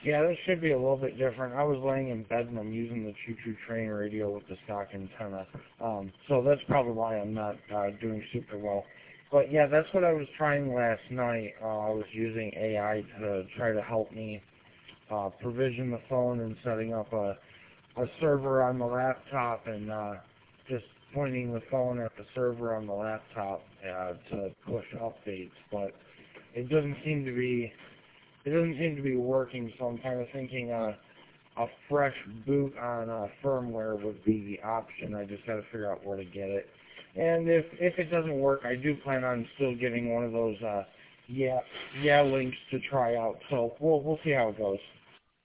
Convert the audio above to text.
Yeah, this should be a little bit different. I was laying in bed and I'm using the Choo Choo Train radio with the stock antenna. So that's probably why I'm not doing super well. But yeah, that's what I was trying last night. I was using AI to try to help me provision the phone and setting up a server on the laptop and just pointing the phone at the server on the laptop to push updates. But it doesn't seem to be working, so I'm kind of thinking a fresh boot on firmware would be the option. I just got to figure out where to get it. And if it doesn't work, I do plan on still getting one of those yeah links to try out. So we'll see how it goes.